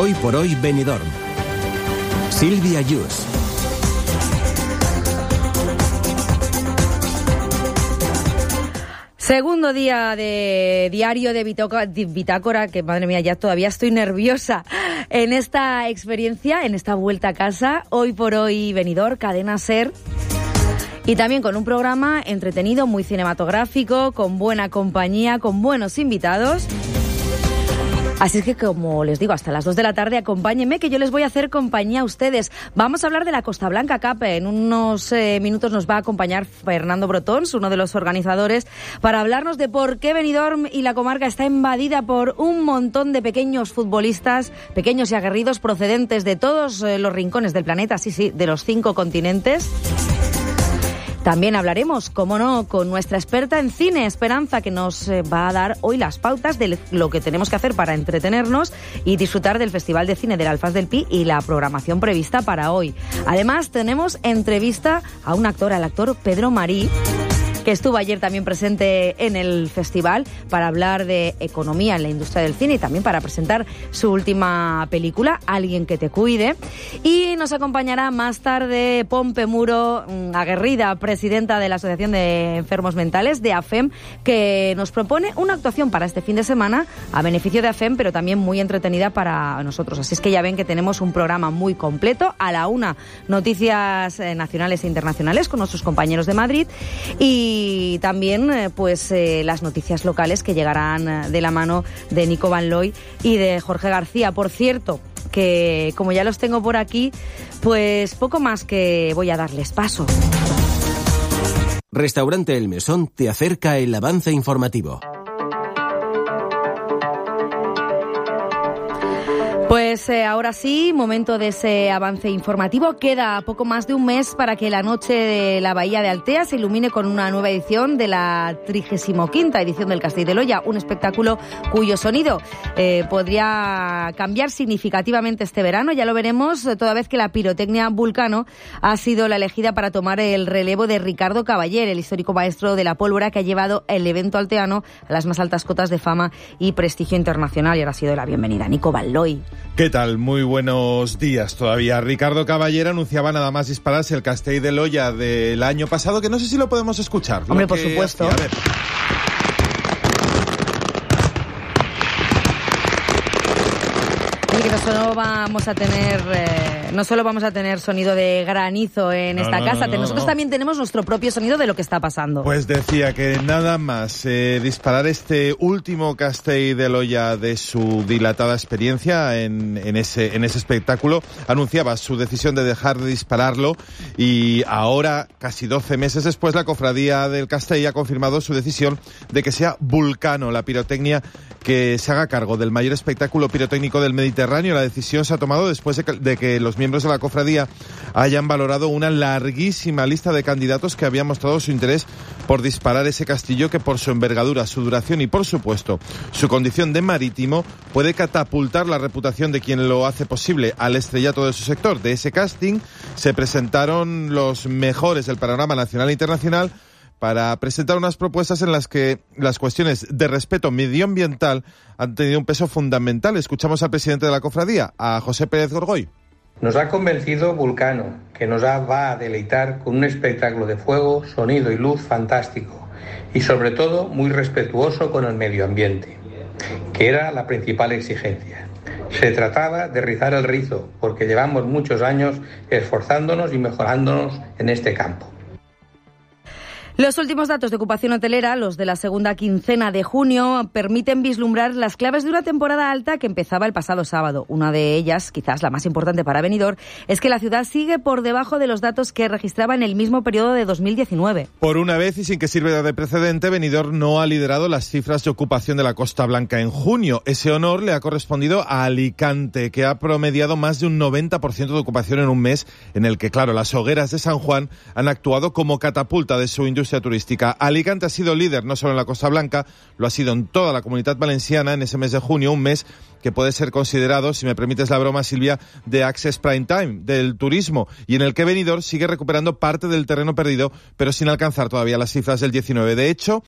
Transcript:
Hoy por hoy Benidorm. Sílvia Yus. Segundo día de diario de Bitácora, que madre mía, ya todavía estoy nerviosa en esta experiencia, en esta vuelta a casa. Hoy por hoy Benidorm, Cadena SER. Y también con un programa entretenido, muy cinematográfico, con buena compañía, con buenos invitados. Así es que, como les digo, hasta las 2 de la tarde, acompáñenme, que yo les voy a hacer compañía a ustedes. Vamos a hablar de la Costa Blanca Cup. En unos minutos nos va a acompañar Fernando Brotons, uno de los organizadores, para hablarnos de por qué Benidorm y la comarca está invadida por un montón de pequeños futbolistas, pequeños y aguerridos, procedentes de todos los rincones del planeta, sí, de los 5 continentes. También hablaremos, como no, con nuestra experta en cine, Esperanza, que nos va a dar hoy las pautas de lo que tenemos que hacer para entretenernos y disfrutar del Festival de Cine del Alfaz del Pi y la programación prevista para hoy. Además, tenemos entrevista a un actor, al actor Pedro Marí, que estuvo ayer también presente en el festival para hablar de economía en la industria del cine y también para presentar su última película, Alguien que te cuide. Y nos acompañará más tarde Pompe Muro, aguerrida presidenta de la Asociación de Enfermos Mentales, de AFEM, que nos propone una actuación para este fin de semana a beneficio de AFEM, pero también muy entretenida para nosotros. Así es que ya ven que tenemos un programa muy completo. A la 1, noticias nacionales e internacionales con nuestros compañeros de Madrid, y también las noticias locales que llegarán de la mano de Nico Van Looy y de Jorge García. Por cierto, que como ya los tengo por aquí, pues poco más que voy a darles paso. Restaurante El Mesón te acerca el avance informativo. Pues ahora sí, momento de ese avance informativo. Queda poco más de un mes para que la noche de la Bahía de Altea se ilumine con una nueva edición de la 35ª edición del Castell de Loya, un espectáculo cuyo sonido podría cambiar significativamente este verano. Ya lo veremos, toda vez que la pirotecnia Vulcano ha sido la elegida para tomar el relevo de Ricardo Caballero, el histórico maestro de la pólvora que ha llevado el evento alteano a las más altas cotas de fama y prestigio internacional. Y ahora ha sido la bienvenida Nico Van Looy. ¿Qué tal? Muy buenos días todavía. Ricardo Caballero anunciaba nada más dispararse el Castell de Loya del año pasado, que no sé si lo podemos escuchar. Hombre, por supuesto. A ver. Y que no solo vamos a tener sonido de granizo en esta casa, nosotros también tenemos nuestro propio sonido de lo que está pasando. Pues decía que nada más disparar este último Castell de Loya de su dilatada experiencia en ese espectáculo, anunciaba su decisión de dejar de dispararlo, y ahora, casi 12 meses después, la Cofradía del Castell ha confirmado su decisión de que sea Vulcano la pirotecnia que se haga cargo del mayor espectáculo pirotécnico del Mediterráneo. La decisión se ha tomado después de que los miembros de la cofradía hayan valorado una larguísima lista de candidatos que habían mostrado su interés por disparar ese castillo, que por su envergadura, su duración y, por supuesto, su condición de marítimo, puede catapultar la reputación de quien lo hace posible al estrellato de su sector. De ese casting se presentaron los mejores del panorama nacional e internacional para presentar unas propuestas en las que las cuestiones de respeto medioambiental han tenido un peso fundamental. Escuchamos al presidente de la cofradía, a José Pérez Gorgoy. Nos ha convencido Vulcano, que nos va a deleitar con un espectáculo de fuego, sonido y luz fantástico, y sobre todo muy respetuoso con el medio ambiente, que era la principal exigencia. Se trataba de rizar el rizo, porque llevamos muchos años esforzándonos y mejorándonos en este campo. Los últimos datos de ocupación hotelera, los de la segunda quincena de junio, permiten vislumbrar las claves de una temporada alta que empezaba el pasado sábado. Una de ellas, quizás la más importante para Benidorm, es que la ciudad sigue por debajo de los datos que registraba en el mismo periodo de 2019. Por una vez, y sin que sirva de precedente, Benidorm no ha liderado las cifras de ocupación de la Costa Blanca en junio. Ese honor le ha correspondido a Alicante, que ha promediado más de un 90% de ocupación en un mes en el que, claro, las hogueras de San Juan han actuado como catapulta de su industria turística. Alicante ha sido líder no solo en la Costa Blanca, lo ha sido en toda la Comunidad Valenciana en ese mes de junio, un mes que puede ser considerado, si me permites la broma, Silvia, de Access Prime Time, del turismo, y en el que Benidorm sigue recuperando parte del terreno perdido, pero sin alcanzar todavía las cifras del 19. De hecho,